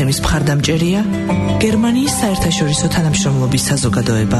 გადაცემის მხარდამჭერია გერმანიის საერთაშორისო თანამშრომლობის საზოგადოება.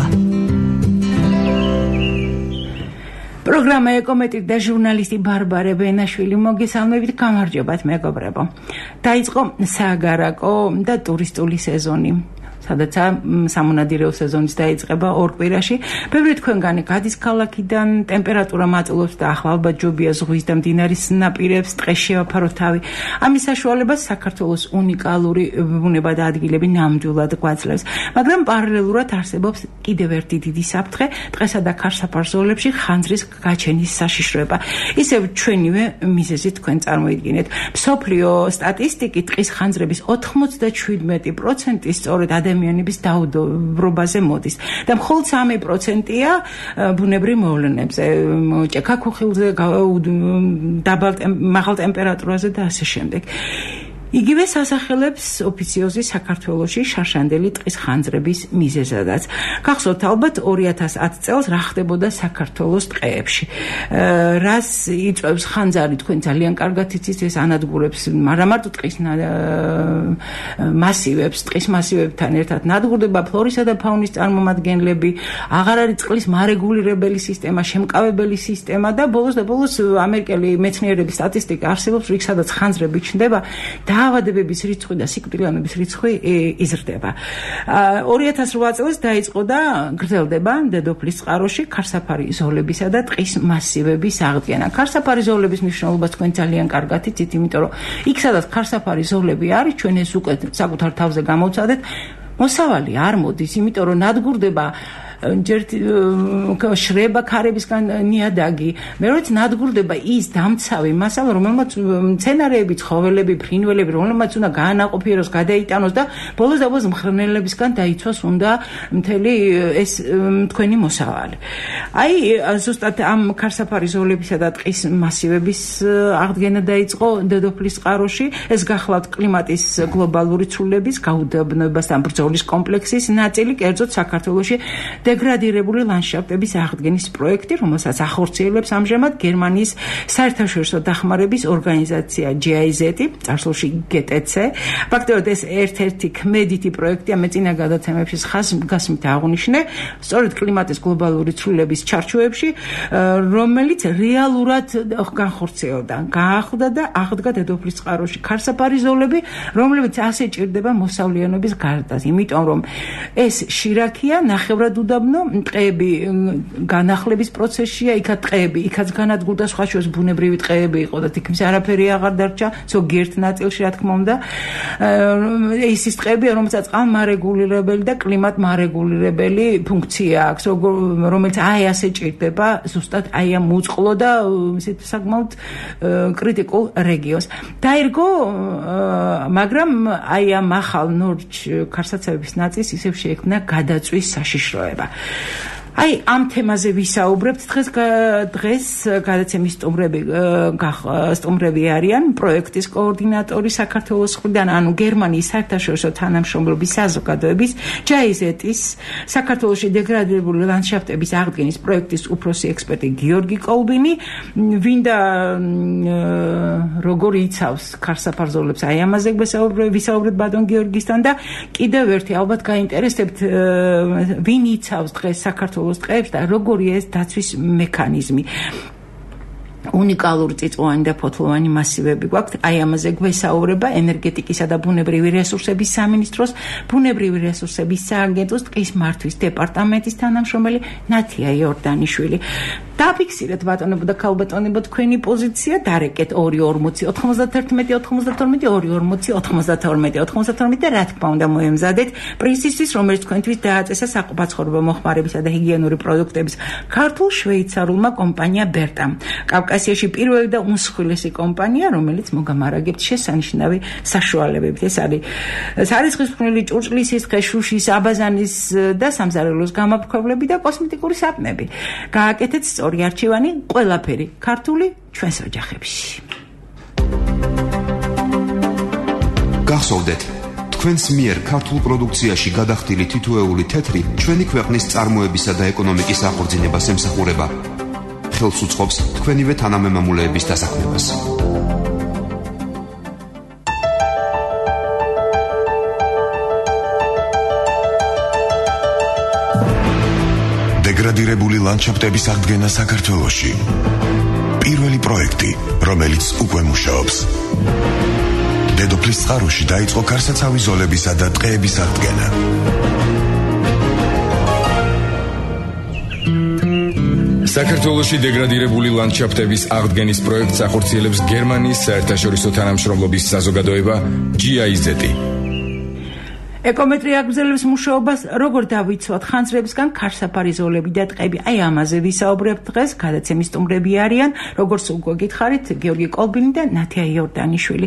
პროგრამა ეკომეტრი და ჟურნალისტი ბარბარე ბენაშვილი მოგესალმებით, გამარჯობათ მეგობრებო. დაიწყო სააგარაკო და ტურისტული სეზონი. სადაც სამონადირეო სეზონის დაიწყება ორ კვირაში. ბევრი თქვენგანი გადის ქალაქიდან, ტემპერატურა მატულობს და ახლა ალბათ ჯობია ზღვის და მდინარის ნაპირებს, ტყეს შევაფაროთ თავი. ამის საშუალებას საქართველოს უნიკალური ბუნება და ადგილები ნამდვილად გვაძლევს. მაგრამ პარალელურად არსებობს კიდევ ერთი დიდი საფრთხე, ტყესა და ქარსაფარ ზოლებში ხანძრის გაჩენის საშიშროება. ისევ ჩვენივე მიზეზით თქვენ წარმოიდგინეთ. მსოფლიო სტატისტიკით ტყის ხანძრების 97% სწორედ ადამიანების დაუდობრობაზე მოდის და მხოლოდ 3%-ია ბუნებრივ მოვლენებზე, ჭექაქუხილზე, მაღალ ტემპერატურაზე და ასე შემდეგ. იგივე სასახელებს ოფიციოზი საქართველოში შარშანდელი ტყის ხანძრების მიზეზადაც. გახსოვთ ალბათ 2010 წელს რა ხდებოდა საქართველოს ტყეებში. რას იწვევს ხანძარი, თქვენ ძალიან კარგად იცით, ეს ანადგურებს არა მარტო ტყის მასივებს, ტყის მასივებთან ერთად ნადგურდება ფლორისა და ფაუნის წარმომადგენლები, აღარ არის წყლის მარეგულირებელი სისტემა, შემკავებელი სისტემა და ბოლოს ამერიკელი მეცნიერების სტატისტიკა არსებობს, რიგ სადაც ხანძრები ჩნდება, დაავადებების რიცხვი და სიკვდილიანობის რიცხვი იზრდება. 2008 წელს დაიწყო და გრძელდება დედოფლის წყაროში ქარსაფარი ზოლებისა და ტყის მასივების აღდგენა. ქარსაფარი ზოლების მნიშვნელობა თქვენ ძალიან კარგად იცით, იმიტომ რომ იქ სადაც ქარსაფარი ზოლები არის, ჩვენ ეს უკვე საკუთარ თავზე გამოვცადეთ, მოსავალი არ მოდის, იმიტომ რომ ნადგურდება ჯერ შრება ქარებისგან ნიადაგი, მეორეც ნადგურდება ის დამცავი მასალა, რომელმაც მცენარეები, ცხოველები, ფრინველები, რომელმაც უნდა გაანაყოფიეროს, გადაიტანოს და ბოლოს მღრღნელებისგან დაიცვას უნდა მთელი ეს თქვენი მოსავალი. აი, ზუსტად ამ ქარსაფარი ზოლებისა და ტყის მასივების აღდგენა დაიწყო დედოფლის წყაროში. ეს გახლავთ კლიმატის გლობალური ცვლილების, გაუდაბნოებას და ბრძოლის კომპლექსის ნაწილი, კერძოდ საქართველოში დეგრადირებული ლანდშაფტების აღდგენის პროექტი, რომელსაც ახორციელებს ამჟამად გერმანიის საერთაშორისო დახმარების ორგანიზაცია GIZ, წარსულში GTC. ფაქტობრივად ეს ერთ-ერთი ქმედითი პროექტია, მე წინა გადაცემებში ხაზგასმით აღვნიშნე, სწორედ კლიმატის გლობალური ცვლილების ჩარჩოებში, რომელიც რეალურად განხორციელდა, გაახვდა და აღდგა დედოფლის წყაროში ქარსაფარი ზოლები, რომლებიც ასე ჭირდება მოსავლიანობის გარდას, იმიტომ რომ ეს შირაქია, ნახევრად უდაბნო, ტყეები განახლების პროცესშია, იქაც ტყეები, იქაც განადგურდა, სხვა შორის ბუნებრივი ტყეები იყო და თითქმის არაფერი აღარ დარჩა, ზოგიერთ ნაწილში, რა თქმა უნდა. ის ტყეები, რომელსაც წყალმარეგულირებელი და კლიმატმარეგულირებელი ფუნქცია აქვს, რომელიც აი ასე ჭირდება ზუსტად აი ამ უწყლო და საკმაოდ კრიტიკულ რეგიონს. დაირგო, მაგრამ აი ამ ახალ ნორჩ ქარსაცავების ნაწილს ისევ შეექმნა გადაწვის საშიშროება. აი, ამ თემაზე ვისაუბრებთ. დღეს გადაცემის სტუმრები არიან პროექტის კოორდინატორი საქართველოს მხრიდან, ანუ გერმანიის საერთაშორისო თანამშრომლობის საზოგადოების GIZ-ის საქართველოში დეგრადირებული ლანდშაფტების აღდგენის პროექტის უფროსი ექსპერტი გიორგი კოლბინი, ვინდა როგორ იცავს ქარსაფარ ზოლებს, აი ამაზე ვისაუბრებთ ბატონ გიორგისთან და კიდევ ერთი ალბათ გაინტერესებთ, ვინ იცავს დღეს საქართველოს ტყეებს და როგორია ეს დაცვის მექანიზმი. უნიკალური წიწვოვანი და ფოთლოვანი მასივები გვაქვს. აი ამაზე გვესაუბრება ენერგეტიკისა და ბუნებრივი რესურსების სამინისტროს ბუნებრივი რესურსების სააგენტოს ტყის მართვის დეპარტამენტის თანამშრომელი ნათია იორდანიშვილი. დაფიქსირეთ ბატონებო და ქალბატონებო თქვენი პოზიცია, დარეკეთ 240 91 92 240 92 92 და რა თქმა უნდა მოემზადეთ პრინცისთვის, რომელიც თქვენთვის დააწესა საყოფაცხოვრებო მოხმარებისა და ჰიგიენური პროდუქტების ქართულ-შვეიცარულმა კომპანია ბერტამ. კავკასიაში პირველი და უმსხვილესი კომპანია, რომელიც მოგამარაგებთ შესანიშნავი საშუალებებით. ეს არის სარიცხისფრული ჭურჭლის, სისხლი, შუშის, აბაზანის და სამზარეულოს გამაფრქვევლები და კოსმეტიკური საპნები. გააკეთეთ სწორი არჩევანი, ყველაფერი ქართული ჩვენს ოჯახებში. გახსოვდეთ, თქვენს მიერ ქართულ პროდუქციაში გადახდილი თითოეული თეთრი ჩვენი ქვეყნის წარმოებისა და ეკონომიკის აღორძინებას ემსახურება. ხელს უწყობს თქვენივე თანამემამულეების დასაქმებას. დეგრადირებული ლანდშაფტების აღდგენა საქართველოში. პირველი პროექტი, რომელიც უკვე მუშაობს. დედოფლის წყაროში დაიწყო გარსაცავი ზოლებისა და ტყეების აღდგენა. საქართველოში დეგრადირებული ლანდშაფტების აღდგენის პროექტს ახორციელებს გერმანიის საერთაშორისო თანამშრომლობის საზოგადოება GIZ. ეკომეტრი აგრძელებს მუშაობას, როგორ დავიცვათ ხანძრებისგან ქარსაფარი ზოლები და ტყეები. აი ამაზე ვისაუბრებთ დღეს. გადაცემის სტუმრები არიან, როგორც უკვე გითხარით, გიორგი კოლბინი და ნათია იორდანიშვილი.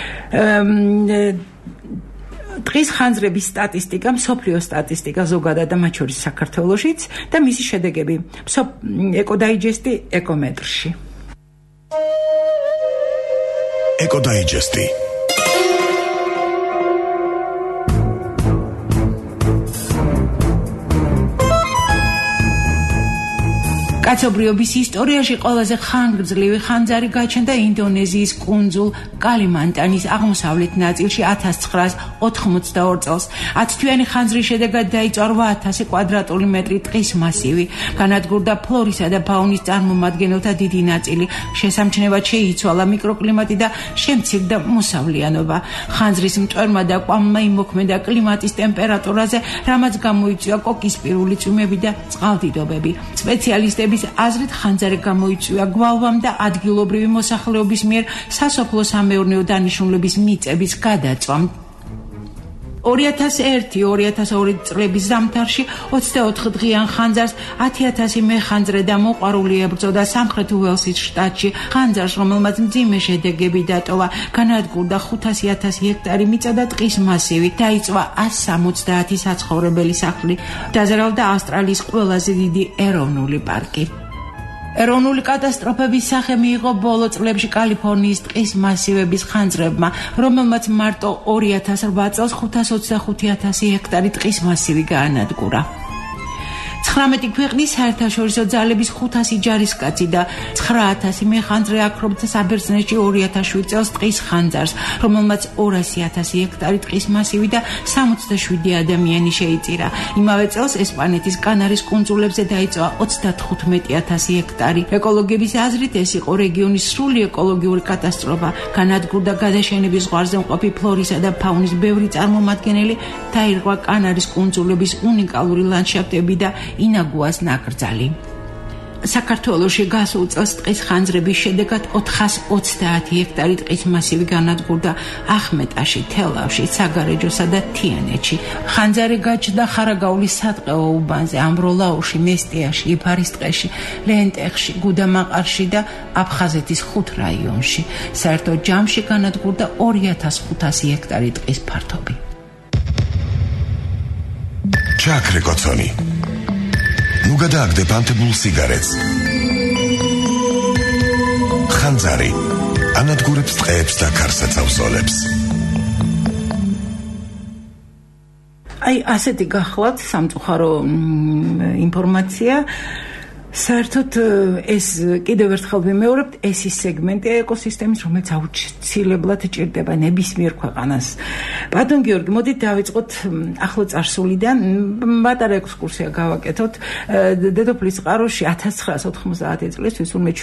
ტყის ხანძრების სტატისტიკა, მსოფლიო სტატისტიკა ზოგადად და მათ შორის საქართველოშიც და მისი შედეგები ეკოდაიჯესტი ეკომეტრში. ეკოდაიჯესტი კაცობრიობის ისტორიაში ყველაზე ხანგრძლივი ხანძარი გაჩნდა ინდონეზიის კუნძულ კალიმანტანის აღმოსავლეთ ნაწილში 1982 წელს. 10 თვიანი ხანძრის შედეგად დაიწვა 8000 კვადრატული მეტრი ტყის მასივი. განადგურდა ფლორისა და ფაუნის წარმომადგენელთა დიდი ნაწილი. შესამჩნევად შეიცვალა მიკროკლიმატი და შემცირდა მოსავლიანობა. ხანძრის მტვერმა და კვამმა იმოქმედა კლიმატის ტემპერატურაზე, რამაც გამოიწვია კოკისპირული წვიმები და წყალდიდობები. სპეციალისტების აზრით ხანძარი გამოიწვია გვალვამ და ადგილობრივი მოსახლეობის მიერ სასოფლო-სამეურნეო დანიშნულების მიწების გადაწვამ. 2001-2002 წლების ზამთარში 24 დღიან ხანძარს 10000 მეხანძრე და მოყვარული ებრძოდა სამხრეთ უელსის შტატში. ხანძარს, რომელმაც მძიმე შედეგები დატოვა, განადგურდა 500,000 ჰექტარი მიწა და ტყის მასივი, დაიწვა 170 საცხოვრებელი სახლი, დაზარალდა ავსტრალიის ყველაზე დიდი ეროვნული პარკი. ეროვნული კატასტროფების სახე მიიღო ბოლო წლებში კალიფორნიის ტყის მასივების ხანძრებმა, რომელმაც მარტო 2008 წელს 525,000 ჰექტარი ტყის მასივი გაანადგურა. 19 ქვეყნის საერთაშორისო ძალების 500 ჯარისკაცი და 9000 მეხანძრე აქრობთ საბერძნეთში 2007 წელს ტყის ხანძარს, რომელმაც 200,000 ჰექტარი ტყის მასივი და 67 ადამიანი შეიწირა. იმავე წელს ესპანეთის კანარის კუნძულებზე დაიწვა 35,000 ჰექტარი. ეკოლოგების აზრით ეს იყო რეგიონის სრული ეკოლოგიური კატასტროფა. განადგურდა გადაშენების ზღვარზე მყოფი ფლორისა და ფაუნის ბევრი წარმომადგენელი, დაირღვა კანარის კუნძულების უნიკალური ლანდშაფტები და ინაგუას ნაკრძალი. საქართველოში გასულ წელს ტყის ხანძრების შედეგად 420 ჰექტარი ტყის მასივი განადგურდა ახმეტაში, თელავში, საგარეჯოსა და თიანეთში. ხანძარი გაჩნდა ხარაგაულის სატყეო უბანზე, ამბროლაუში, მესტიაში, იფარის ტყეში, ლენტეხში, გუდამაყარში და აფხაზეთის 5 რაიონში. საერთო ჯამში განადგურდა 2500 ჰექტარი ტყის ფართობი. ჩაქრე კოცონი ნუ გადააგდებ ანთებულ სიგარეტს. ხანძარი ანადგურებს ტყეებს და გარსაცავს ზოლებს. აი ასეთი გახლავთ სამწუხარო ინფორმაცია. საერთოდ ეს კიდევ ერთხელ ვიმეორებთ, ეს ის სეგმენტი ეკოსისტემის, რომელიც აუცილებლად ჭირდება ნებისმიერ ქვეყანას. ბატონ გიორგი, მოდით დავიწყოთ ახლო წარსულიდან, პატარა ექსკურსია გავაკეთოთ. დედოფლის წყაროში 1990 წლისთვის ურმე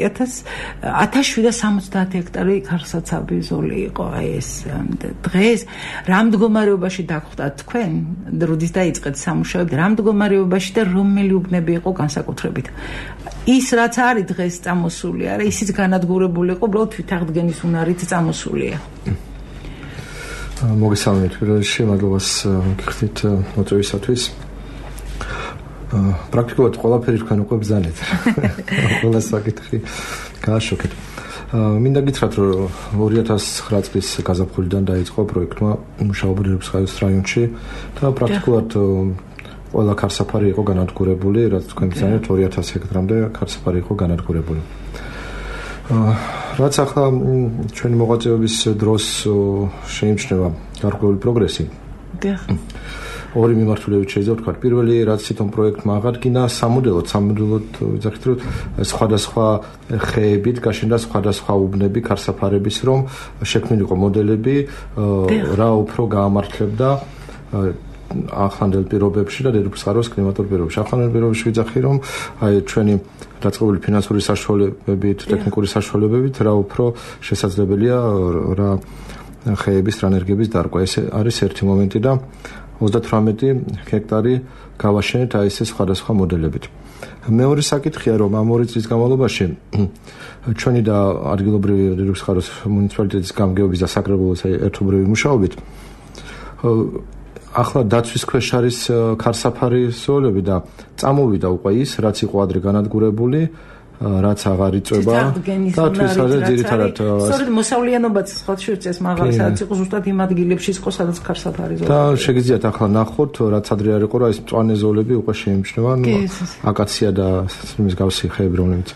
1770 ჰექტარი ქარსაცავი ზოლი იყო. აი ეს დღეს რა მდგომარეობაში დაგხვდათ თქვენ? როდის დაიწყეთ სამუშაოები, რა მდგომარეობაში და რომელი უბნები იყო განსაკუთრებით? ის რაც არის დღეს წამოსული არა, ისიც განადგურებული იყო, უბრალოდ თვითაღდგენის უნარით წამოსულია. მოგესალმებით, პირველ რიგში მადლობას გიხდით მოწვევისათვის. პრაქტიკულად ყველაფერი თქვენ უკვე ბრძანეთ. ყველა საკითხი გააშოქეთ. მინდა გითხრათ, რომ 2009 წლის გაზაფხულიდან დაიწყო პროექტმა მუშაობა რიფსხაიოს რაიონში და პრაქტიკულად ყველა ქარსაფარი იყო განადგურებული, რაც თქვენ ბრძანეთ 2000 ჰექტრამდე ქარსაფარი იყო განადგურებული. რაც ახლა ჩვენი მოღვაწეობის დროს შეიმჩნევა გარკვეული პროგრესი. ორი მიმართულებით შეიძლება ვთქვათ. პირველი, რაც თვითონ პროექტმა აღადგინა, სამოდელოდ ვიძახით, რომ სხვადასხვა ხეებით გაშენდა სხვადასხვა უბნები ქარსაფარების, რომ შექმნილიყო მოდელები, რა უფრო გაამართლებდა ახლანდელ პირობებში და დედოფლის წყაროს კლიმატურ პირობებში. ახლანდელ პირობებში ვიძახი, რომ აი ჩვენი დაწყებული ფინანსური საშუალებებით, ტექნიკური საშუალებებით რა უფრო შესაძლებელია რა ხეების, რა ენერგიების დარგვა. ეს არის ერთი მომენტი და 38 ჰექტარი გავაშენეთ აი ეს სხვადასხვა მოდელებით. მეორე საკითხია, რომ ამ 2 წლის განმავლობაში ჩვენი და ადგილობრივი დედოფლის წყაროს მუნიციპალიტეტის გამგეობის და საკრებულოს ერთობლივი მუშაობით ახლა დაცვის ქვეშ არის ქარსაფარი ზოლები და წამოვიდა უკვე ის, რაც იყო ადრე განადგურებული, რაც აღარ იწვება და თვითონ ძირითადად სწორედ მოსავლიანობაც სხვა შეწეს მაღალი სადაც იყო ზუსტად იმ ადგილებში იყო სადაც ქარსაფარი ზოლები და შეგიძლიათ ახლა ნახოთ რაც ადრე არ იყო რა ის მწვანე ზოლები უკვე შეიმჩნევა აკაცია და იმის გავსი ხეები რომლებიც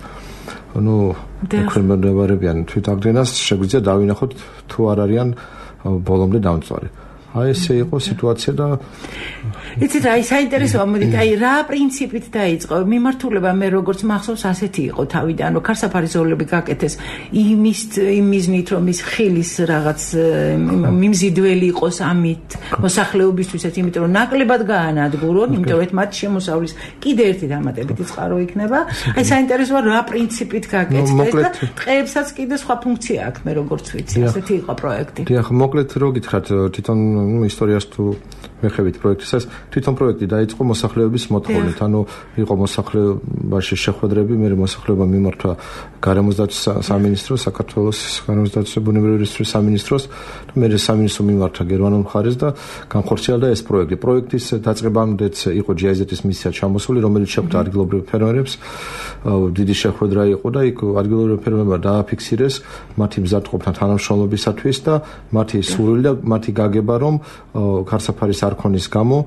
ექვემდებარებიან თვითაგდენას შეგვიძლია დავინახოთ თუ არ არიან ბოლომდე დამწვარი აი ესე იყო სიტუაცია და იცით აი საინტერესოა მოდით აი რა პრინციპით დაიწყო მიმართულება მე როგორც მახსოვს ასეთი იყო თავიდან რომ ქარსაფარი ზოლები გაკეთეს იმის მიზნით რომ ის ხილის რაღაც მიმზიდველი იყოს ამით მოსახლეობისთვისაც იმიტომ რომ ნაკლებად გაანადგურონ იმიტომ რომ მათ შემოსავლის კიდე ერთი დამატებითი წყარო იქნება აი საინტერესოა რა პრინციპით გაკეთეს და ტყეებსაც კიდე სხვა ფუნქცია აქვს მე როგორც ვიცი ასეთი იყო პროექტი დიახ მოკლედ რო გითხრათ თვითონ ისტორიას თუ მეხებით პროექტისას თვითონ პროექტი დაიწყო მოსახლეობის მოთხოვნით ანუ იყო მოსახლეობაში შეხვედრები მე მოსახლეობა მიმართა გარემოსდაცვის სამინისტროს საქართველოს გარემოსდაცვის ბუნებრივი რესურსების სამინისტროს და მე სამინისტრო მიმართა გერმანულ მხარეს და განხორციელდა ეს პროექტი პროექტის დაწყებამდეც იყო GIZ-ის მისია ჩამოსული რომელიც შეხვდა ადგილობრივ ფერმერებს დიდი შეხვედრა იყო და იქ ადგილობრივ ფერმერებმა დააფიქსირეს მათი მზადყოფნა თანამშრომლობისათვის და მათი სურვილი და მათი გაგება რომ ქარსაფარის არქონის გამო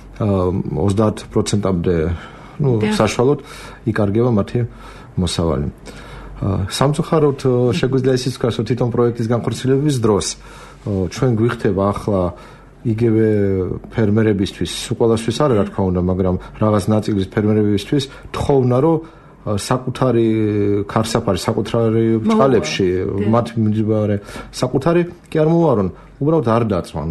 30%-მდე საშუალოდ იკარგება მათი მოსავალი. სამწუხაროდ შეგვიძლია ისიც ვთქვას, რომ თვითონ პროექტის განხორციელების დროს ჩვენ გვიხდება ახლა იგივე ფერმერებისთვის, უყოლასთვის არა რა თქმა უნდა, მაგრამ რაღაც ნაწილის ფერმერებისთვის თხოვნა რომ საკუთარი ქარსაფარი, საკუთარი ბჭყალებში მათ მიმდებარე საკუთარი კი არ მოვარონ, უბრალოდ არ დაწვან.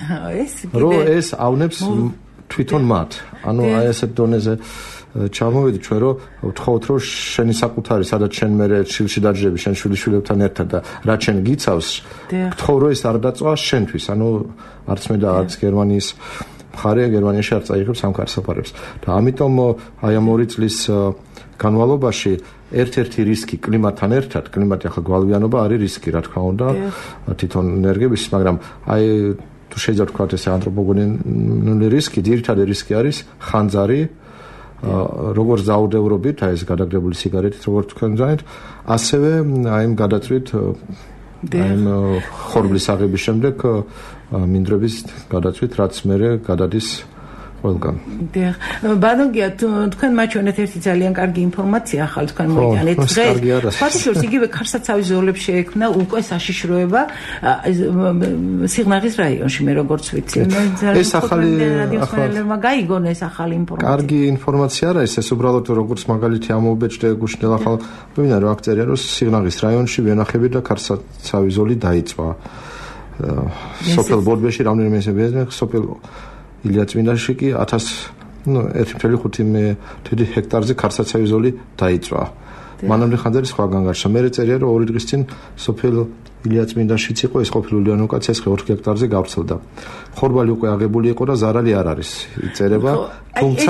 ეს ავნებს თვითონ მათ. ანუ აი ესეთ დონეზე ჩამოვიდი ჩვენ რომ ვთხოვთ რომ შენი საკუთარი სადაც შენ მე შილში დაჯდები შენ შვილიშვილებთან ერთად და რაც შენ გიცავს ვთხოვ რომ ეს არ დაწვა შენთვის. ანუ არც მე და არც გერმანიის მხარე გერმანიაში არ წაიღებს ამ ქარსაფარებს. და ამიტომ აი ამ 2 წლის განმავლობაში ერთ-ერთი რისკი კლიმატთან ერთად, კლიმატი ახლა გვალვიანობა არის რისკი, რა თქმა უნდა, თვითონ ენერგების, მაგრამ აი თუ შეიძლება ვთქვათ ეს ანთროპოგენური რისკი, ძირითადი რისკი არის ხანძარი, როგორც დაუდევრობით, აი ეს გადაგდებული სიგარეტით, როგორც თქვენ ძანეთ, ასევე აი ამ გადაწვით აი ამ ხორბლის აღების შემდეგ მინდვრების გადაწვით, რაც მერე გადადის ყველგან. დიახ. ბანოგია თქვენ მაჩვენეთ ერთი ძალიან კარგი ინფორმაცია ახალ თქვენ მოიტანეთ დღეს. ფაქტობრივად იგივე ქარსაცავის ზოლებს შეექმნა უკვე საშიშროება სიღნაღის რაიონში მე როგორც ვიცი. ეს ახალი ახლა გაიგონ ეს ახალი ინფორმაცია. კარგი ინფორმაცია არა ეს უბრალოდ როგორც მაგალითი ამობეჭდე გუშინდელ ახალ ვინა რო აქ წერია რომ სიღნაღის რაიონში ვენახები და ქარსაცავის ზოლი დაიწვა. სოფელ ბოდბეში რამდენიმე მეზობლად სოფელ ილიაწმინდაში კი 1.5 ჰექტარზე ქარსაცავის ზოლი დაიწვა. მანამდე ხანძარი სხვაგან გარშა. მე წერია რომ 2 დღის წინ სოფელ ილიაწმინდაშიც იყო ეს ყოფილი ულიანოკაცია 2 ჰექტარზე გავრცელდა. ხორბალი უკვე აღებული იყო და ზარალი არ არის. იწერება, თუმცა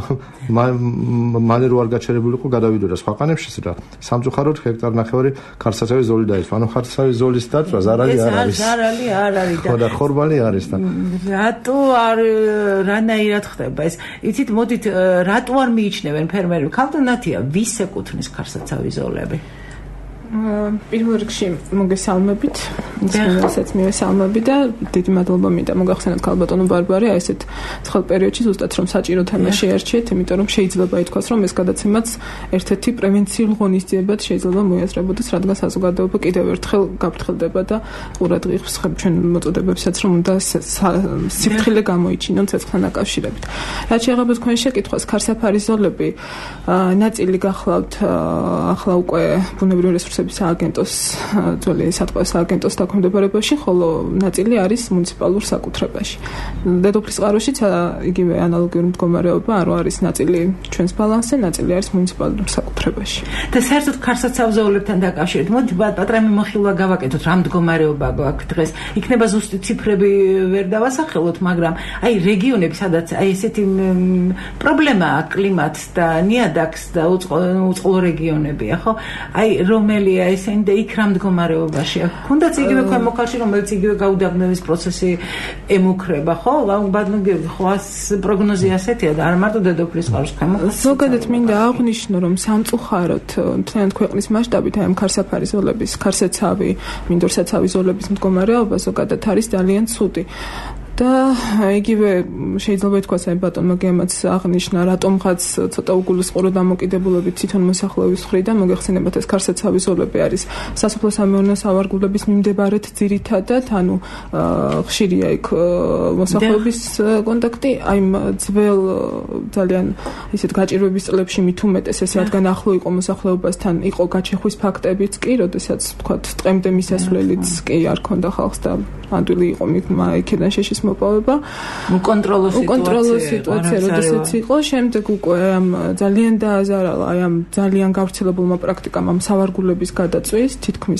მალე რო არ გაჩერებული იყო გადავიდოდა სხვა ყანებშიც და სამწუხაროდ ჰექტარ ნახევარი ქარსაცავის ზოლი დაიწვა. ანუ ქარსაცავის ზოლის დაწვა ზარალი არ არის. ზარალი არ არის და და ხორბალი არის და რატო არ რანაირად ხდება ეს? იცით, მოდით რატო არ მიიჩნევენ ფერმერები? ქალტონათია, ვის ეკუთვნის ქარსაცავის ზოლები? პირველ რიგში მოგესალმებით, რასაც მივესალმები და დიდი მადლობა მინდა მოგახსენოთ ქალბატონო ბარბარე, აი ესეთ ცხელ პერიოდში ზუსტად რომ საჭირო თემა შეერჩიეთ, იმიტომ რომ შეიძლება ითქვას, რომ ეს გადაცემაც ერთ-ერთი პრევენციულ ღონისძიებად შეიძლება მოიაზრებოდეს, რადგან საზოგადოება კიდევ ერთხელ გაფრთხილდება და ყურადღებას ჩვენ მოწოდებებსაც რომ უნდა სიფრთხილე გამოიჩინონ ცეცხლთან დაკავშირებით. რაც შეეხება თქვენ შეკითხვას, ქარსაფარის ზოლები ნაწილი გახლავთ ახლა უკვე ბუნებრივი რესურსების რესურსების სააგენტოს ძველი სატყუას სააგენტოს დაქვემდებარებაში, ხოლო ნაწილი არის მუნიციპალურ საკუთრებაში. დედოფლის წყაროშიც იგივე ანალოგიური მდგომარეობა არ არის ნაწილი ჩვენს ბალანსზე, ნაწილი არის მუნიციპალურ საკუთრებაში. და საერთოდ ქარსაცავზეულებთან დაკავშირებით, მოდი პატრა მიმოხილვა გავაკეთოთ, რა მდგომარეობა გვაქვს დღეს. იქნება ზუსტი ციფრები ვერ დავასახელოთ, მაგრამ აი რეგიონები, სადაც აი ესეთი პრობლემაა კლიმატს და ნიადაგს და უწყლო რეგიონებია, ხო? აი რომელია ესენი და იქ რა მდგომარეობაშია? თუნდაც იგივე ქვემოქალში, რომელიც იგივე გაუდაბნევის პროცესი ემუქრება, ხო? ბადმოგები ხო პროგნოზი ასეთია და არ მარტო დედოფლის წყაროს ქვემოქალში. ზოგადად მინდა აღვნიშნო, რომ სამწუხაროდ მთლიანად ქვეყნის მასშტაბით აი ამ ქარსაფარი ზოლების, ქარსაცავი, მინდორსაცავი ზოლების მდგომარეობა ზოგადად არის ძალიან ცუდი. და იგივე შეიძლება ითქვას აი ბატონმა გემაც აღნიშნა რატომღაც ცოტა უგულისხმო დამოკიდებულებით თვითონ მოსახლეობის მხრიდან მოგეხსენებათ ეს ქარსაცავი ზოლები არის სასოფლო-სამეურნეო სავარგულების მიმდებარედ ძირითადად ანუ ხშირია იქ მოსახლეობის კონტაქტი აი ძველ ძალიან ისეთ გაჭირვების წლებში მით უმეტეს ეს რადგან ახლო იყო მოსახლეობასთან იყო გაჩეხვის ფაქტებიც კი როდესაც თქვათ დღემდე მისასვლელიც კი არ ქონდა ხალხს და ანდვილი იყო იქიდან შეშის მოპოვება უკონტროლო სიტუაცია როდესაც იყო შემდეგ უკვე ამ ძალიან დააზარალა აი ამ ძალიან გავრცელებულმა პრაქტიკამ ამ სავარგულების გადაწვის თითქმის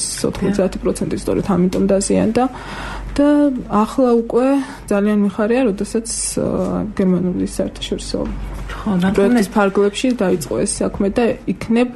90% სწორედ ამიტომ დაზიანდა და ახლა უკვე ძალიან მიხარია როდესაც გერმანული საერთაშორისო პროექტის ფარგლებში დაიწყო ეს საქმე და იქნებ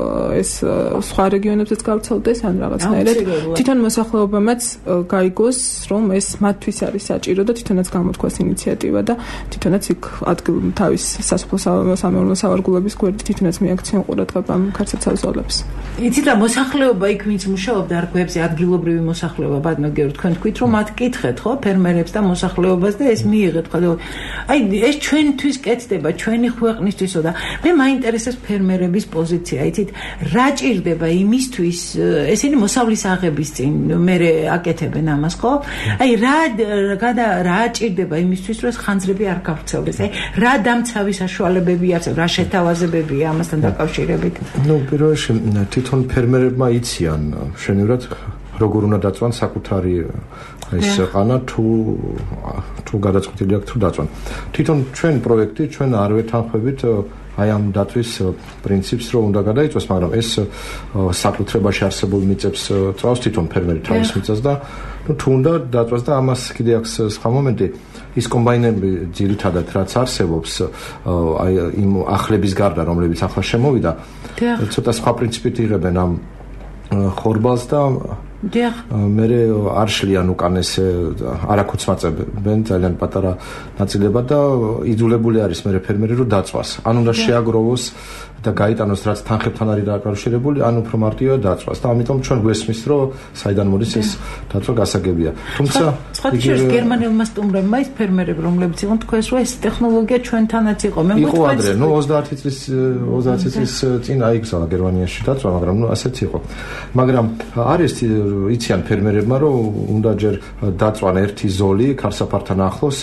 ეს სხვა რეგიონებზეც გავრცელდეს ან რაღაცნაირად თვითონ მოსახლეობამაც გაიგოს რომ ეს მათთვის არის საჭირო და თვითონაც გამოთქვას ინიციატივა და თვითონაც იქ ადგილ თავის სასოფლო-სამეურნეო სავარგულების გვერდით თვითონაც მიაქციონ ყურადღება ამ ქარსაცავ ზოლებს. იცით რა მოსახლეობა იქ ვინც მუშაობდა არ გვებზე ადგილობრივი მოსახლეობა ბადმოგერი თქვენ თქვით რომ მათ კითხეთ ხო ფერმერებს და მოსახლეობას და ეს მიიღეთ ხო აი ეს ჩვენთვის კეთდება ჩვენი ქვეყნისთვისო და მე მაინტერესებს ფერმერების პოზიცია იცით რა ჭირდება იმისთვის ესენი მოსავლის აღების წინ მე აკეთებენ ამას ხო აი რა ჭირდება იმისთვის რომ ეს ხანძრები არ გავრცელდეს აი რა დამცავი საშუალებები არსებობს რა შეთავაზებებია ამასთან დაკავშირებით ნუ პირველში თვითონ ფერმერებმა იციან შენივრად როგორ უნდა დაწვან საკუთარი ეს ყანა თუ გადაწყვეტილი აქვს თუ დაწვან თვითონ ჩვენ პროექტი ჩვენ არ ვეთანხმებით აი ამ დატვის პრინციპს რომ უნდა გადაიწვას მაგრამ ეს საკუთრებაში არსებულ მიწებს წავს თვითონ ფერმერი თავის მიწას და თუ უნდა დაწვას და ამას კიდე აქვს სხვა მომენტი ის კომბაინები ძირითადად რაც არსებობს აი იმ ახლების გარდა რომლებიც ახლა შემოვიდა ცოტა სხვა პრინციპით იღებენ ამ ხორბალს და მე არ შლიან უკანეს არაქუც მაწებენ ძალიან პატარა ნაწილებად და იძულებული არის მე ფერმერი რომ დაწვას ან უნდა შეაგროვოს და გაიტანოს რაც თანხებთან არის დაკავშირებული ან უფრო მარტივია დაწვას და ამიტომ ჩვენ გვესმის რომ საიდან მოდის ეს დაწვა გასაგებია თუმცა იგივე გერმანელმა სტუმრებმა ის ფერმერები რომლებიც იყვნენ თქვენს რომ ეს ტექნოლოგია ჩვენთანაც იყო მე იყო ადრე ნუ 30 წლის წინ აიგზავნა გერმანიაში დაწვა მაგრამ ნუ ასეც იყო მაგრამ არის იციან ფერმერებმა რომ უნდა ჯერ დაწვან ერთი ზოლი ქარსაფართან ახლოს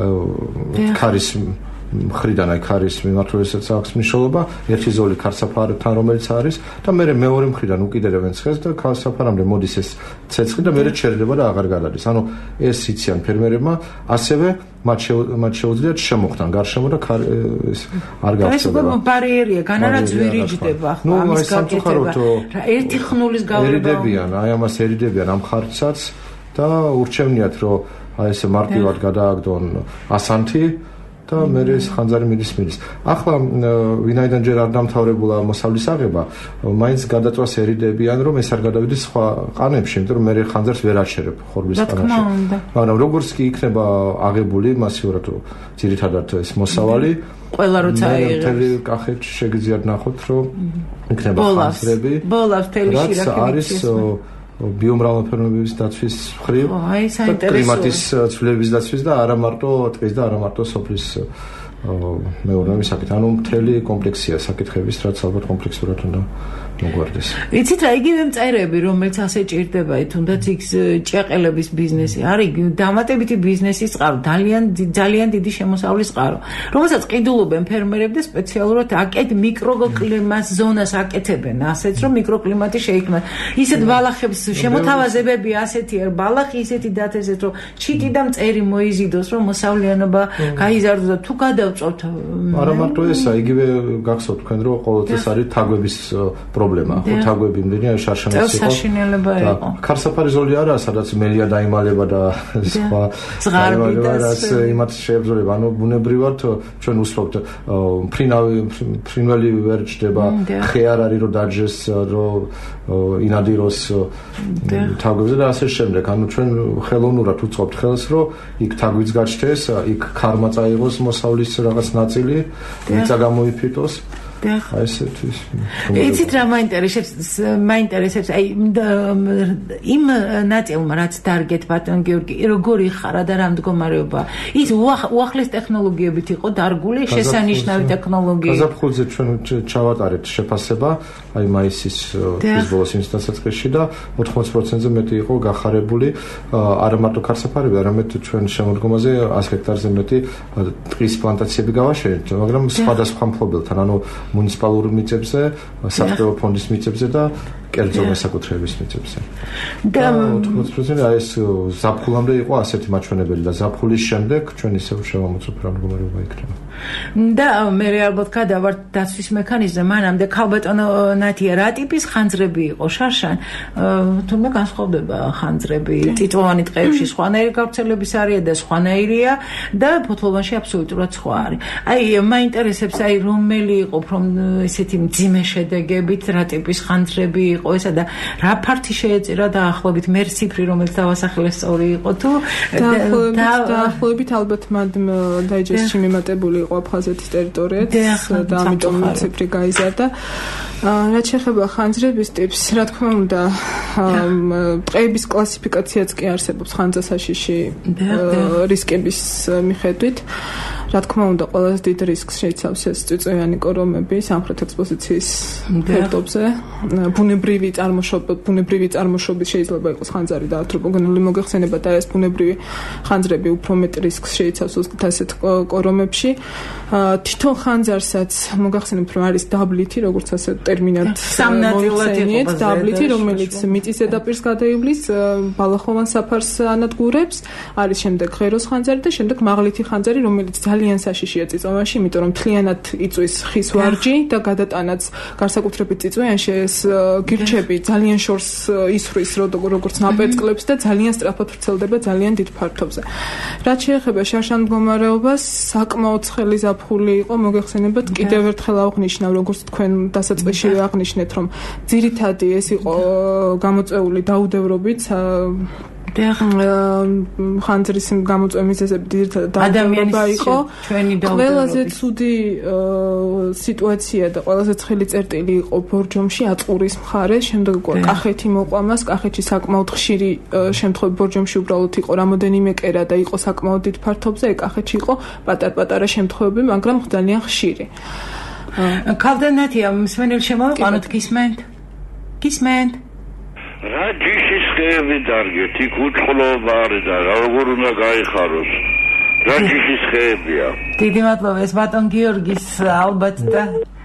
ქარის მხრიდან აი ქარის მიმართულებასაც აქვს მნიშვნელობა ერთი ზოლი ქარსაფართან რომელიც არის და მე მეორე მხრიდან უკიდერებენ ცხელს და ქარსაფარამდე მოდის ეს ცეცხლი და მე ჩერდება და აღარ გადადის ანუ ეს იციან ფერმერებმა ასევე მათ შეუძლიათ შემოხდან გარშემო და ეს არ გავრცელდება ეს ბარიერია განარა ძვირიჯდება ხო ამის გაკეთება ერთი ხნულის გავრება ერიდებიან აი ამას ერიდებიან ამ ხარცაც და ურჩევნიათ რომ აი ესე მარტივად გადააგდონ ასანთი და მე ეს ხანძარი მიდის. ახლა ვინაიდან ჯერ არ დამთავრებულა მოსავლის აღება, მაინც გადაწვას ერიდებიან, რომ ეს არ გადავიდეს სხვა ყანებში, იმიტომ რომ მე ხანძარს ვერ აჩერებ ხორბლის ყანაში. მაგრამ როგორც კი იქნება აღებული მასიურად ძირითადად ეს მოსავალი, ყველა როცა მთელი კახეთში შეგიძლიათ ნახოთ, რომ იქნება ხანძრები. ბოლავს თელი შირაქები არის ბიომრავალფეროვნების დაცვის მხრივ და კლიმატის ცვლილების დაცვის და არა მარტო ტყის და არა მარტო სოფლის მეურნეობის საკითხი. ანუ მთელი კომპლექსია საკითხების, რაც ალბათ კომპლექსურად უნდა მოგვარდეს. იცით რა, იგივე მწერები, რომელიც ასე ჭირდება, თუნდაც იქ ჭიაყელების ბიზნესი არის, დამატებითი ბიზნესის წყარო, ძალიან დიდი შემოსავლის წყარო, რომელსაც ყიდულობენ ფერმერები და სპეციალურად მიკროკლიმატ ზონას აკეთებენ, ასეც რომ მიკროკლიმატი შეიქმნას. ისეთ ბალახებს შემოთავაზებები ასეთი ბალახი ისეთი დათესეთ, რომ ჩიტი და მწერი მოიზიდოს, რომ მოსავლიანობა გაიზარდოს და თუ გადავწოთ. არა მარტო ესა, იგივე გახსოვთ თქვენ რომ ყოველთვის არის თაგვების პრობლემა, ხო თაგვები მდენია შარშანაც იყო. ქარსაფარი ზოლი არაა, სადაც მელია დაიმალება და სხვა ზღარბიდას იმათ შეებრძოლება. ანუ ბუნებრივად ჩვენ უსვამთ ფრინველი ვერ ჭდება, ხე არ არის რომ დაჯეს, რომ ინადიროს თაგვებზე და ასე შემდეგ. ანუ ჩვენ ხელოვნურად უწყობთ ხელს, რომ იქ თაგვიც გაჩნდეს, იქ ქარმა წაიღოს მოსავლის რაღაც ნაწილი, მიწა გამოიფიტოს. აი ესეთვის. იცით რა მაინტერესებს, აი იმ ნაწილმა რაც დარგეთ ბატონ გიორგი, როგორი ხარა და რა მდგომარეობა. ის უახლეს ტექნოლოგიებით იყო დარგული, შესანიშნავი ტექნოლოგია. გაზაფხულზე ჩვენ ჩავატარეთ შეფასება, აი მაისის თვის ბოლოს ინსტანციებში და 80%-ზე მეტი იყო გახარებული, არა მარტო ქარსაფარები, არამედ ჩვენ შემოდგომაზე 100 ჰექტარზე მეტი ტყის პლანტაციები გავაშენეთ, მაგრამ სხვადასხვა მფლობელთან, ანუ მუნიციპალურ მიწებზე, სატყეო ფონდის მიწებზე და კერძო მესაკუთრეების მიწებზე. და 80% აი ეს ზაფხულამდე იყო ასეთი მაჩვენებელი და ზაფხულის შემდეგ ჩვენ ისევ შევამოწმოთ რა მდგომარეობა იქნება. და მე ალბათ გადავართ დაცვის მექანიზმზე, მანამდე ქალბატონო ნათია, რა ტიპის ხანძრები იყო შარშან? თუმცა განსხვავდება ხანძრები, წიწვოვანი ტყეებში სხვანაირი გავრცელების არიან და სხვანაირია და ფოთლოვანში აბსოლუტურად სხვა არის. აი მაინტერესებს აი რომელი იყო რომ ესეთი მძიმე შედეგებით რა ტიპის ხანძრები იყო ესა და რა ფართი შეეწირა დაახლოებით მერციფრი რომელიც დავასახელე სწორი იყო თუ დაახლოებით ალბათ დაიჯესში მიმატებული იყო აფხაზეთის ტერიტორიაც და ამიტომ ციფრი გაიზარდა. რაც შეეხება ხანძრების ტიპს, რა თქმა უნდა, ტყეების კლასიფიკაციაც კი არსებობს ხანძრასაშიში რისკების მიხედვით. რა თქმა უნდა, ყველაზე დიდ რისკს შეიცავს ეს წიწვოვანი კორომები სამხრეთ ექსპოზიციის ფერდობზე. ბუნებრივი წარმოშობით შეიძლება იყოს ხანძარი და ანთროპოგენური მოგეხსენება და ეს ბუნებრივი ხანძრები უფრო მეტ რისკს შეიცავს ასეთ კორომებში. თვითონ ხანძარსაც მოგახსენებთ, რომ არის დაბლითი, როგორც ასე ტერმინად სამნაწილად დაბლითი, რომელიც მიწის ზედაპირს გადაივლის, ბალახოვან საფარს ანადგურებს, არის შემდეგ ღეროს ხანძარი და შემდეგ მაღლითი ხანძარი, რომელიც ძალიან საშიშია წიწვოვანში, იმიტომ რომ მთლიანად იწვის ხის ვარჯი და გადატანაც განსაკუთრებით წიწვოვანში ეს გირჩები ძალიან შორს ისვრის, როგორც ნაპერწკლებს და ძალიან სწრაფად ვრცელდება ძალიან დიდ ფართობზე. რაც შეეხება შარშან მდგომარეობას, საკმაოდ ცხელი ზაფხული იყო, მოგეხსენებათ, კიდევ ერთხელ აღნიშნავ, როგორც თქვენ დასაწყისშივე აღნიშნეთ, რომ ძირითადი ეს იყო გამოწვეული დაუდევრობით ხანძრის გამოწვევის ადამიანობა იყო ყველაზე ცუდი სიტუაცია და ყველაზე ცხელი წერტილი იყო ბორჯომში აწყურის მხარეს, შემდეგ უკვე კახეთი მოყვამას, კახეთში საკმაოდ ხშირი შემთხვევები ბორჯომში უბრალოდ იყო რამოდენიმე კერა და იყო საკმაოდ დიდ ფართობზე, კახეთში იყო პატარ-პატარა შემთხვევები, მაგრამ ძალიან ხშირი. ქალბატონია, მსმენელი შემოვიყვანოთ, გისმენთ? რა ჯიშის ხეები დარგეთ, იქ უწყლობა არის და როგორ უნდა გაიხაროს? რა ჯიშის ხეებია? დიდი მადლობა, ეს ბატონ გიორგის ალბათ და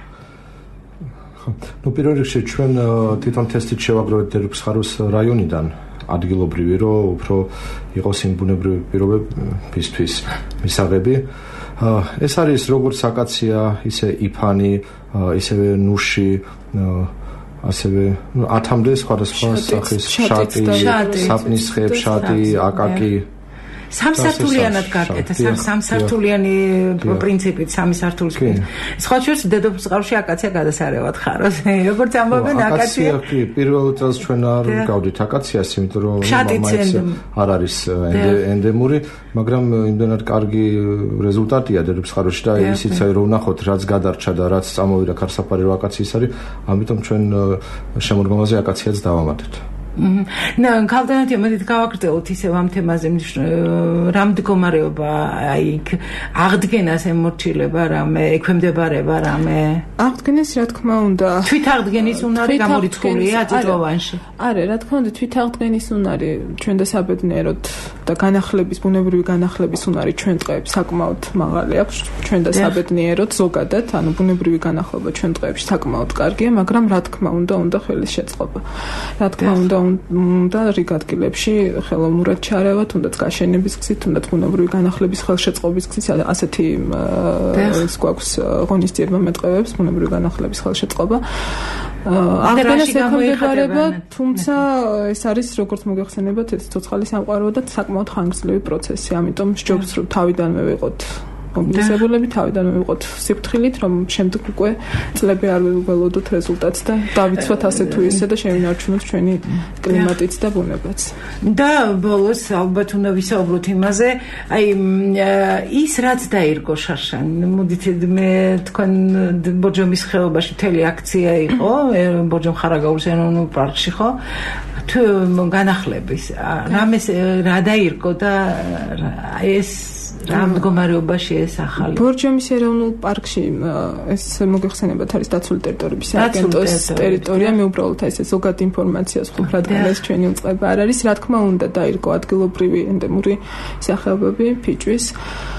პირველ რიგში ჩვენ თვითონ ტესტით შევაგროვეთ დერუხსხაროს რაიონიდან ადგილობრივი, რომ უფრო იყოს იმ ბუნებრივი პირობებისთვის მისაღები. ეს არის როგორც აკაცია, ისე იფანი, ისევე ნუში, ასევე 10-მდე სხვადასხვა სახის შატი, საპნის ხეები, შატი, აკაკი. სამსართულიანად გაკეთა, სამსართულიანი პრინციპით, სამი სართულის პრინციპით. სხვა შორის დედოფლის წყაროში აკაცია გადასარევად ხაროს. როგორც ამბობენ, აკაცია. პირველ წელს ჩვენ არ გავდით აკაციას, იმიტომ რომ მაინც არ არის ენდემური, მაგრამ იმდენად კარგი რეზულტატია დედოფლის წყაროში და ისიც რომ ვნახოთ, რაც გადარჩა და რაც წამოვიდა ქარსაფარი რო აკაციის არის, ამიტომ ჩვენ შემოდგომაზე აკაციაც დავამატეთ. ქალთანათია მოდით გავაგრძელოთ ისევ ამ თემაზე რა მდგომარეობა აი იქ აღდგენას ემორჩილება რამე ექვემდებარება რამე აღდგენას რა თქმა უნდა თვით აღდგენის უნარი გამორიცხულია აწილოვანში არა რა თქმა უნდა თვით აღდგენის უნარი ჩვენ და საბედნიეროდ და განახლების ბუნებრივი განახლების უნარი ჩვენ დღეებს საკმაოდ მაღალი აქვს ჩვენ და საბედნიეროდ ზოგადად ანუ ბუნებრივი განახლება ჩვენ დღეებში საკმაოდ კარგია მაგრამ რა თქმა უნდა ხელის შეწყობა რა თქმა უნდა რიგ ადგილებში ხელოვნურად ჩარევა თუნდაც გაშენების გზით თუნდაც ბუნებრივი განახლების ხელშეწყობის გზით ასეთი გვაქვს ღონისძიება მეტყევებს ბუნებრივი განახლების ხელშეწყობა აღდგენას ექვემდებარება თუმცა ეს არის როგორც მოგეხსენებათ ეს ცოცხალი სამყარო და საკმაოდ ხანგრძლივი პროცესი ამიტომ სჯობს რომ თავიდანვე ვიყოთ მობილიზებულები თავიდან მივიყოთ სიფრთხილით რომ შემდეგ უკვე წლები არ ველოდოთ რეზულტატს და დავიცვათ ასე თუ ისე და შევინარჩუნოთ ჩვენი კლიმატიც და ბუნებაც და ბოლოს ალბათ უნდა ვისაუბროთ იმაზე აი ის რაც დაირგო შარშან მოდით მე თქვენ ბორჯომის ხეობაში მთელი აქცია იყო ბორჯომ-ხარაგაულის ეროვნულ პარკში ხო თუ განახლების რა დაირგო და ეს რა მდგომარეობაში ეს ახალი ბორჯომის ეროვნულ პარკში ეს მოგეხსენებათ არის დაცული ტერიტორიების აგენტოს ტერიტორია მე უბრალოდ ეს ზოგადად ინფორმაციას ვხდით რადგან ეს ჩვენი უწყება არ არის რა თქმა უნდა დაირგო ადგილობრივი ენდემური სახეობები ფიჭვის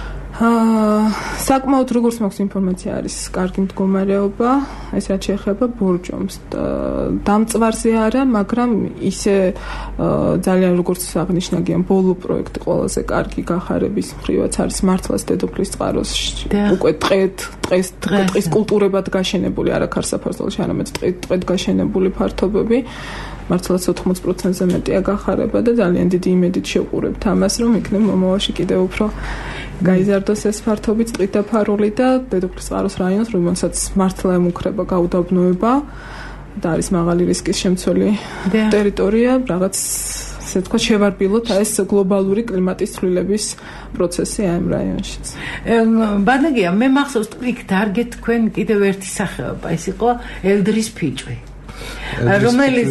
საკმაოდ როგორც მაქვს ინფორმაცია არის კარგი მდგომარეობა ეს რაც შეეხება ბორჯომს დამწვარზე არა მაგრამ ისე ძალიან როგორც აღნიშნაგია ბოლო პროექტი ყველაზე კარგი გახარების მხრივაც არის მართლაც დედოფლის წყაროს უკვე დღეს კულტურებად გაშენებული არა ქარსაფარსელში არამედ დღეთ გაშენებული ფართობები მართლაც 80%-ზე მეტია გახარება და ძალიან დიდი იმედით შევყურებთ ამას რომ იქნებ მომავალში კიდევ უფრო გაიზარდოს ეს ფართობი წყლით დაფარული და დედოფლის წყაროს რაიონს რომელსაც მართლა ემუქრება გაუდაბნოება და არის მაღალი რისკის შემცველი ტერიტორია რაღაც ასე თქვა შევარბილოთ ეს გლობალური კლიმატის ცვლილების პროცესი ამ რაიონშიც. ბანაგია მე მახსოვს ტვიქ დარგე თქვენ კიდევ ერთი სახეობა ეს იყო ელდრის ფიჭვი. რომელიც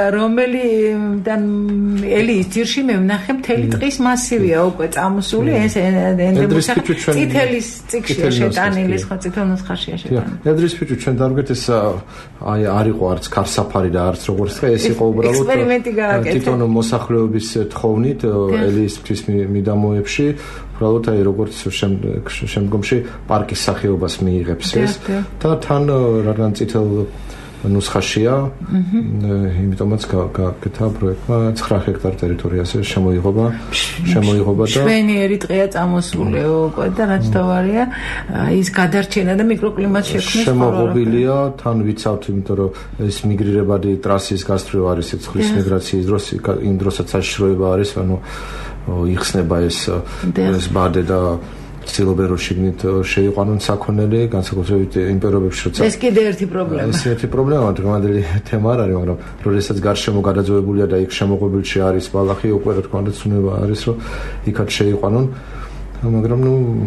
ელის ძირში მე ვნახე მთელი ტყის მასივია უკვე წამოსული ეს ენდემური წითელის წიგშია შეტანილი ხო წითელ ნუსხაშია შეტანილი ელდრის ფიჭვი ჩვენ დავგეთ ეს აი არ იყო არც ქარსაფარი და არც როგორც ხე ეს იყო უბრალოდ ექსპერიმენტი გააკეთა თვითონ მოსახლეობის თხოვნით ელის ფიჭვის მიდამოებში უბრალოდ აი როგორც შემდგომში პარკის სახეობას მიიღებს ეს და თან რადგან წითელ ნუსხაშია იმიტომაც გააკეთა პროექტმა 9 ჰექტარ ტერიტორიაზე შემოიღობა და შვენიერი ტყეა წამოსული უკვე და რაც თავარია ის გადარჩენა და მიკროკლიმატ შექმნის შემოღობილია თან ვიცავთ იმიტომ რომ ეს მიგრირებადი ტრასის გასწვრივ არის ციხის მიგრაციის დროს იმ დროსაც საშიშროება არის ანუ იხსნება ეს ბადე და ცდილობენ რომ შიგნით შეიყვანონ საქონელი, განსაკუთრებით იმ პირობებში, როცა ეს კიდე ერთი პრობლემა. ეს ერთი პრობლემა, დღევანდელი თემა არ არის, მაგრამ როდესაც გარშემო გადაძვებულია და იქ შემოღობილში არის ბალახი, უკვე რა თქმა უნდა ცნება არის, რომ იქაც შეიყვანონ, მაგრამ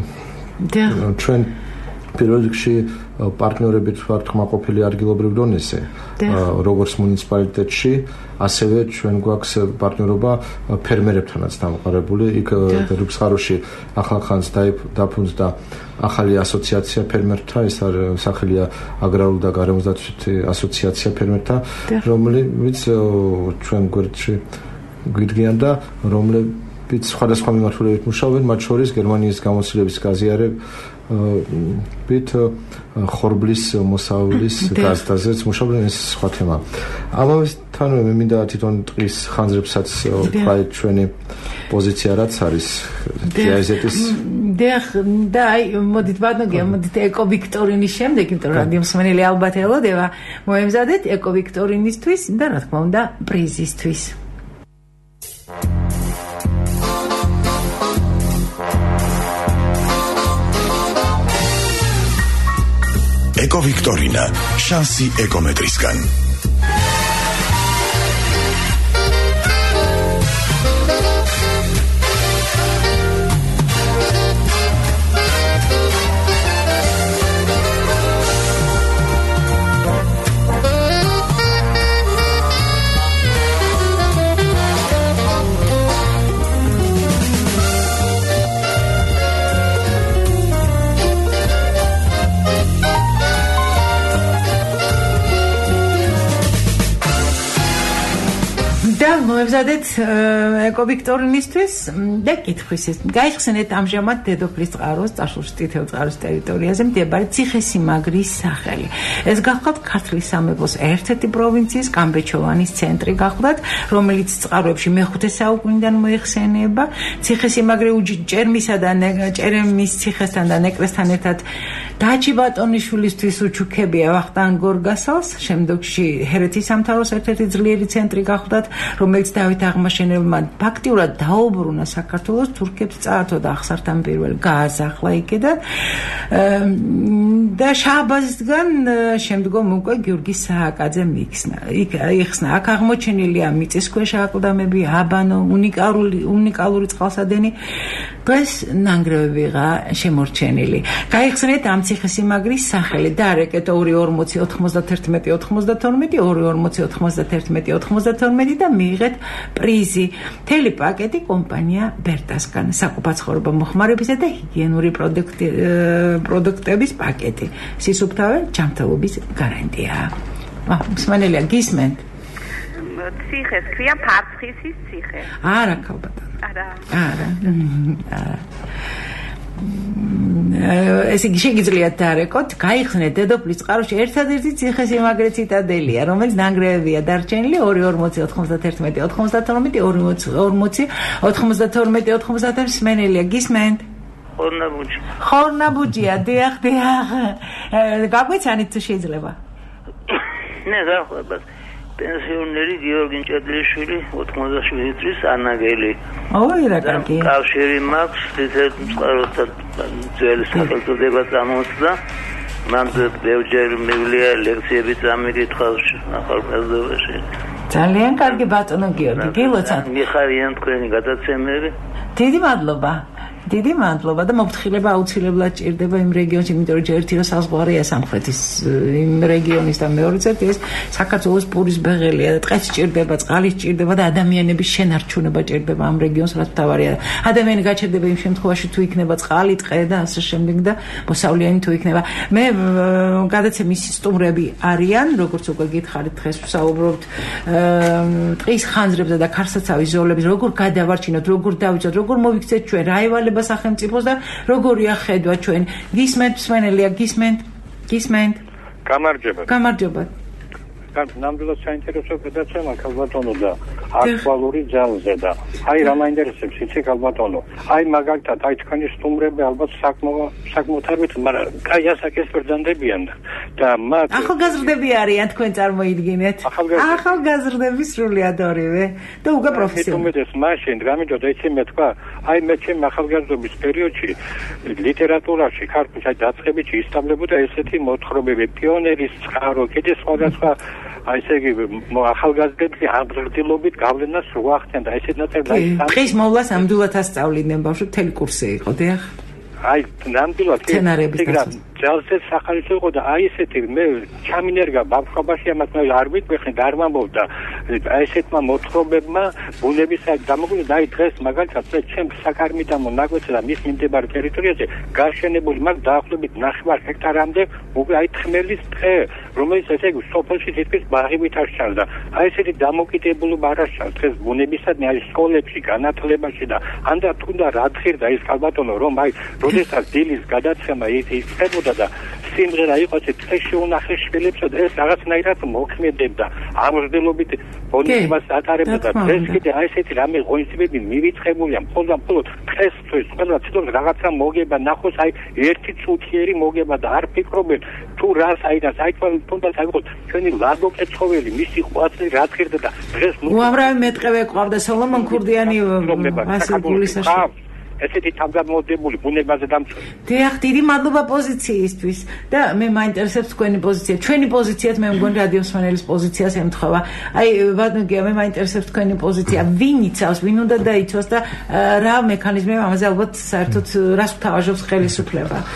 ჩვენ პირველ რიგში პარტნიორებით ვართ ხმაყოფილი ადგილობრივ დონეზე, როგორც მუნიციპალიტეტში, ასევე ჩვენ გვაქვს პარტნიორობა ფერმერებთანაც დამყარებული. იქ დედოფლისწყაროში ახალხანს დაფუძნდა ახალი ასოციაცია ფერმერთა, ეს არის სახელია აგრარული და გარემოსდაცვითი ასოციაცია ფერმერთა, რომელიც ჩვენ გვერდში გვიდგიან და რომლებიც სხვადასხვა მიმართულებით მუშაობენ, მათ შორის გერმანიის გამოცდილების გაზიარებით ხორბლის მოსავლის გაზდაზეც მუშაობენ, ეს სხვა თემა. ამასთანავე მე მინდა თვითონ ტყის ხანძრებსაც ვთქვი ჩვენი პოზიცია რაც არის GIZ-ის და აი მოდით ბანაგია მოდით ეკოვიქტორინის შემდეგ, იმიტომ რომ რადიო მსმენელი ალბათ ელოდება, მოემზადეთ ეკოვიქტორინისთვის და რა თქმა უნდა პრიზისთვის. ეკოვიქტორინა შანსი ეკომეტრისგან მოევზადეთ ეკოვიქტორინისთვის და კითხვის ეს. გაიხსენეთ ამჟამად დედოფლის წყაროს, წარსულში წითელ წყაროს ტერიტორიაზე მდებარე ციხესიმაგრის სახელი. ეს გახლავთ ქართლის სამეფოს ერთ-ერთი პროვინციის კამბეჩოვანის ცენტრი გახლავთ, რომელიც წყაროებში მე-5 საუკუნიდან მოიხსენიება. ციხესიმაგრე ჭერმისა და ჭერემის ციხესთან და ნეკრესთან ერთად დაჩი ბატონიშვილისთვის უჩუქებია ვახტანგ გორგასალს, შემდგომში ჰერეთის სამთავროს ერთ-ერთი ძლიერი ცენტრი გახლავთ, რომელიც დავით აღმაშენებელმა ფაქტიურად დაუბრუნა საქართველოს, თურქებს წაართვა და ახსართან პირველ გააზახლა იქედან და შააბაზისგან შემდგომ უკვე გიორგი სააკაძემ იხსნა. აქ აღმოჩენილია მიწისქვეშა აკლდამები, აბანო, უნიკალური წყალსადენი. დღეს ნანგრევებიღა შემორჩენილი. გაიხსნეთ ამ ციხესიმაგრის სახელი და არეკეტო 240-91-92 და მიიღეთ პრიზი. მთელი პაკეტი კომპანია ბერტასგან, საკუთაცხოვრებო მოხმარებისა და ჰიგიენური პროდუქტების პაკეტი. სისუფთავე ჯანმრთელობის გარანტია. მსმენელია გისმენთ? ციხეს ქვია ფარცხისის ციხე. არა, ქალბატონო. არა. ეს იგი შეგიძლიათ დაარეკოთ, გაიხსნეთ დედოფლის წყაროში ერთადერთი ციხესიმაგრე ციტადელია, რომელიც ნანგრევებია დარჩენილი 240-91-92 მსმენელია გისმენთ? ხორნაბუჯია, დიახ. გაგვიცანით თუ შეიძლება? Ne გახდება პენსიონერი გიორგი ჭედლიშვილი 87 წლის ანაგელი. რა კარგი. კავშირი მაქვს თითქმის წყაროსთან ძველი სახელწოდება წამოსდა. მან ბევრჯერ მივლია ლექციები წამიკითხა ახალგაზრდობაში. ძალიან კარგი ბატონო გიორგი, გილოცავთ. მიხარიან თქვენი გადაცემები. დიდი მადლობა და მოფრთხილება აუცილებლად ჭირდება იმ რეგიონში, იმიტომ რომ ერთი რა საზღვარია სამხრეთის იმ რეგიონის და მეორე წელი ეს საქართველოს პურის ბეღელია და ტყეც ჭირდება, წყალი ჭირდება და ადამიანების შენარჩუნება ჭირდება ამ რეგიონს, რაც თავარია. ადამიანი გაჩერდება იმ შემთხვევაში თუ იქნება წყალი, ტყე და ასე შემდეგ და მოსავლიანი თუ იქნება. მე გადაცემის სტუმრები არიან, როგორც უკვე გითხარით, დღეს ვსაუბრობთ ტყის ხანძრებზე და ქარსაცავის ზოლების, როგორ გადავარჩინოთ, როგორ დავიცოთ, როგორ მოვიქცეთ ჩვენ რა ევალება სახელმწიფოს და როგორია ხედვა ჩვენ. გისმენთ მსმენელია, გისმენთ? გამარჯობა. ნამდვილად საინტერესო გადაცემა ქალბატონო და აქტუალური ძალზე და აი რა მაინტერესებს იცი ქალბატონო, აი მაგალითად აი თქვენი სტუმრები ალბათ საკმაოდ მაგრამ აი ასაკის ბრძანდებიან და მათ ახალგაზრდები არიან თქვენ წარმოიდგინეთ. ახალგაზრდები სრულიად ორივე და უკვე პროფესიონალი. მაშინ გამიჯდა იცი მე თქვა აი მე ჩემ ახალგაზრდობის პერიოდში ლიტერატურაში ქართულში აი დაწყებითი ისწავლებოდა ესეთი მოთხრობები, პიონერის წყარო, კიდე სხვადასხვა აი ესე იგი ახალგაზრდების აღზრდილობით გავლენას რო ახდენდა ესეთ ნაწერებში. დღის მოვლას ამდულად ასწავლიდნენ ბავშვი, მთელი კურსი იყო, დიახ. აი ნამდვილად ძალზე სახალისო იყო და აი ესეთი მე ჩამინერგა ბავშვობაში ამას მე არ ვიტყვი და არ ვამბობდა აი ესეთმა მოთხრობებმა ბუნებისა გამოგვიდა აი დღეს მაგალითად ჩემ საკარმიდამო ნაკვეთზე და მის მიმდებარე ტერიტორიაზე გაშენებული მაგ დაახლოებით 9 ჰექტარამდე უკვე აი თმელის ტყე რომელიც ესე იგი სოფელში თითქმის ბაღივით არ ჩანდა აი ესეთი დამოკიდებულება არ არის დღეს ბუნებისადმი აი სკოლებში განათლებაში და անդა თუნდა რა დღირდა ის ქალბატონო რომ აი როდესაც დილის გადაცემა იწყებოდა და სიმღერა იყო ეს წეში უნახე შვილებსა და ეს რაღაცნაირად მოქმედებდა ამრგდელობით ბონისებას ატარებდა და ეს კიდე აი ესეთი რამე ღონისძიებები მივიწყებულია მხოლოდ დღეს ყველა ცდილობს რაღაცა მოგება ნახოს აი ერთი წუთიერი მოგება და არ ფიქრობენ თუ რას აი და აი თუნდაც აი ჩვენი ლადო კეცხოველი მისი ყვაწლი რა დღირდა და დღეს უამრავი მეტყევე ყავდა სოლომონ ქურდიანი ვასილ გულისაშვილი ესეთი თავგადმოდებული ბუნებაზე დამცველი. დიახ, დიდი მადლობა პოზიციისთვის და მე მაინტერესებს თქვენი პოზიცია. ჩვენი პოზიციაც მე მგონი რადიო მსმენელის პოზიციას ემთხვევა. აი, ბატონო, მე მაინტერესებს თქვენი პოზიცია. ვინ იცავს, ვინ უნდა დაიცვას და რა მექანიზმია ამაზე ალბათ საერთოდ რას გვთავაზობს ხელისუფლება?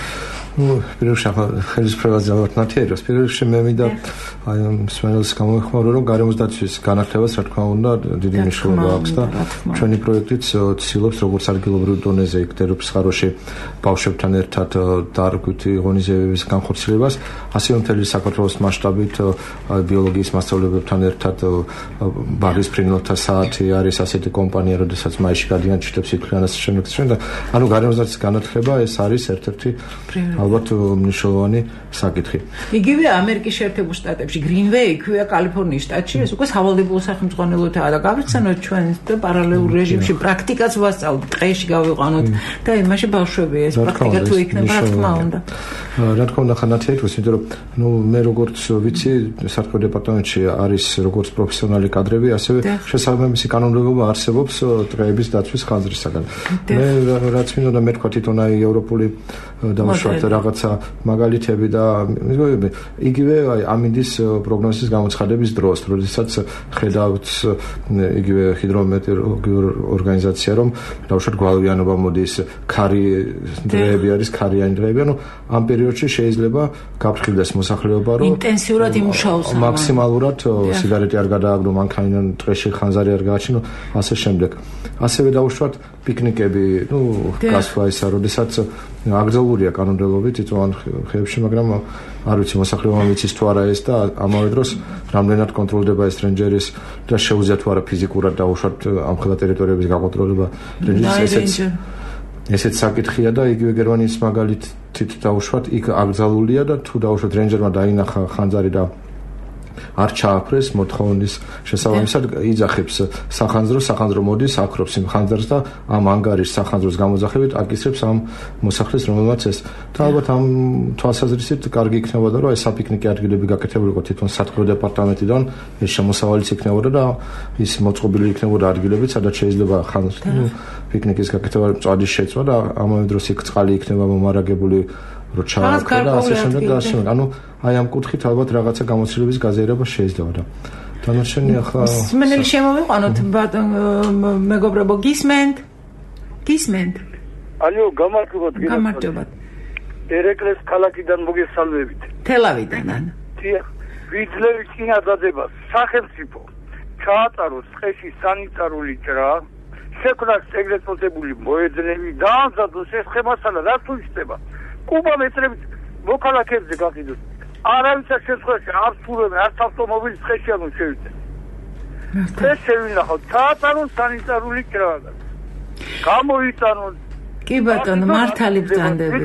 პირველ ხელისუფლებაზე ალტერნატივას პირველში მე მინდა აი მსმენელს გამოვიხმარო რომ გარემოს დაცვის განახლებას რა თქმა უნდა დიდი მნიშვნელობა აქვს და ჩვენი პროექტიც ცდილობს როგორც ადგილობრივ დონეზე იქ დედოფლის ხაროში ბავშვებთან ერთად დარგვითი ღონისძიებების განხორციელებას ასევე მთელი საქართველოს მასშტაბით ბიოლოგიის მასწავლებლებთან ერთად ბაღის ფრინველთა საათი არის ასეთი კომპანია როდესაც მაისში გადიან ჩიტებს იქრანას შემდეგ და ანუ გარემოს დაცვის განახლება ეს არის ერთ-ერთი ალბათ მნიშვნელოვანი საკითხი. იგივე ამერიკის შეერთებულ შტატებში გრინვეი ქვია კალიფორნიის შტატში ეს უკვე სავალდებულო სახელმძღვანელოთაა და გავიხსენოთ ჩვენ პარალელურ რეჟიმში პრაქტიკაც ვასწავლოთ დღეში გავიყვანოთ და იმაში ბავშვები ეს პრაქტიკა თუ იქნება რა თქმა უნდა. რა თქმა უნდა ხანათიათვის იმიტომ რომ ნუ მე როგორც ვიცი საერთო დეპარტამენტში არის როგორც პროფესიონალი კადრები ასევე შესაბამისი კანონმდებლობა არსებობს დღეების დაცვის ხაზრისაგან. მე რაც მინდოდა მეთქვა თვითონ აი ევროპული დავუშვათ რაღაცა მაგალითები და იგივე აი ამინდის პროგნოზის გამოცხადების დროს, როდესაც ხედავთ იგივე ჰიდრომეტეროლოგიურ ორგანიზაცია რომ დავუშვათ გვალვიანობა მოდის, ქარი დღეები არის, ქარიანი დღეები, ანუ ამ პერიოდში შეიძლება გაფრთხილდეს მოსახლეობა რომ ინტენსიურად იმუშაოს მაქსიმალურად სიგარეტი არ გადააგდო, მანქანიდან ტყეში ხანძარი არ გააჩინო, ასე შემდეგ. ასევე დავუშვათ პიკნიკები, ნუ გასვლა ისა, როდესაც აკრძალულია კანონმდებლობით თვითონ ხეებში, მაგრამ არ ვიცი მოსახლეობა მიცის თუ არა ეს და ამავე დროს რამდენად კონტროლდება ეს რენჯერის და შეუძლია თუ არა ფიზიკურად დავუშვათ ამ ხელა ტერიტორიების გაკონტროლება რენჯერის ესეც საკითხია და იგივე გერმანიის მაგალითით დავუშვათ იქ აკრძალულია და თუ დავუშვათ რენჯერმა დაინახა ხანძარი და არ ჩააფრეს მოთხოვნის შესაბამისად იძახებს სახანძრო მოდის აკრობს იმ ხანძარს და ამ ანგარის სახანძროს გამოძახებით აკისრებს ამ მოსახლეს რომელმაც ეს და ალბათ ამ თვალსაზრისით კარგი იქნებოდა რომ ეს საფიქნიკე ადგილები გაკეთებულიყო თვითონ საწყო დეპარტამენტიდან ეს შემოსავალიც იქნებოდა და ის მოწყობილი იქნებოდა ადგილებით სადაც შეიძლება ფიქნიკის გაკეთება წვადის შეცვა და ამავე დროს იქ წყალი იქნება მომარაგებული რო ჩააქრა და ასე შემდეგ და ასე ანუ აი ამ კუთხით ალბათ რაღაცა გამოცდილების გაზიარება შეიძლება და დანარჩენი ახლა სმენელი შემოვიყვანოთ მეგობრებო გისმენთ ალო გამარჯობათ ერეკლეს ქალაქიდან მოგესალმებით თელავიდან ანა ვიძლევი წინადადებას სახელმწიფო ჩაატაროს ტყეში სანიტარული ჭრა შექმნას ეგრეთ წოდებული მოედნები დაამზადოს ეს ხემასალა რა თუ ისწება კუბომეტრებით მოქალაქეებზე გაკიდოს არავითარ შემთხვევაში არ სურვენ არც ავტომობილის ტყეში არ შევიდნენ ეს შევინახავთ ჩაატაროს სანიტარული ჭრა გამოიტანონ კი ბატონო მართალი ბრძანდებით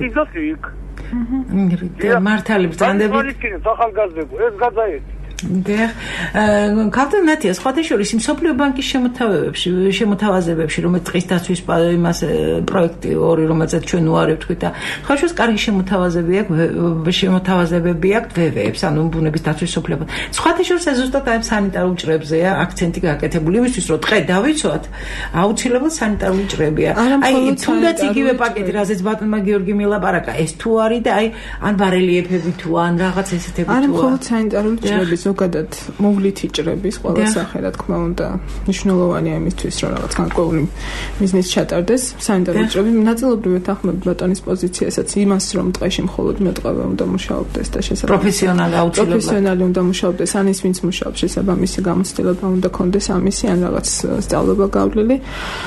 მართალი ბრძანდებით ახალგაზრდებო ეს გადაეცით ქართულ ნათიას ხოთეშორის მსოფლიო ბანკის შემოთავაზებებში რომელიც ტყის დაცვის იმას პროექტი ორი რომელსაც ჩვენ უარებთ თქვით და ხოთეშორის კარგი შემოთავაზებები აქვს ვვებს ანუ ბუნების დაცვის მსოფლიო ბანკი ხოთეშორის ზუსტად აი სანიტარულ ჭრებზე აქცენტი გაკეთებული იმისთვის რომ ტყე დავიცვათ აუცილებლად სანიტარული ჭრებია აი თუნდაც იგივე პაკეტი რაზეც ბატონმა გიორგი მილაპარაკა ეს თუ არის და აი ან ბარელიეფები თუ ან რაღაც ესეთები თუ არა მხოლოდ სანიტარული ჭრები ზოგადად მოვლითი ჭრების ყველა სახე რა თქმა უნდა მნიშვნელოვანია იმისთვის რომ რაღაც განკვეული ბიზნესი ჩატარდეს სანიტარული ჭრები ნაწილობრივ ეთანხმება ბატონის პოზიციასაც იმას რომ ტყეში მხოლოდ მეტყობა უნდა მუშაობდეს და პროფესიონალი უნდა მუშაობდეს ან ის ვინც მუშაობს შესაბამისი გამოცდილება უნდა კონდეს ამისი ან რაღაც სწავლება გავლილი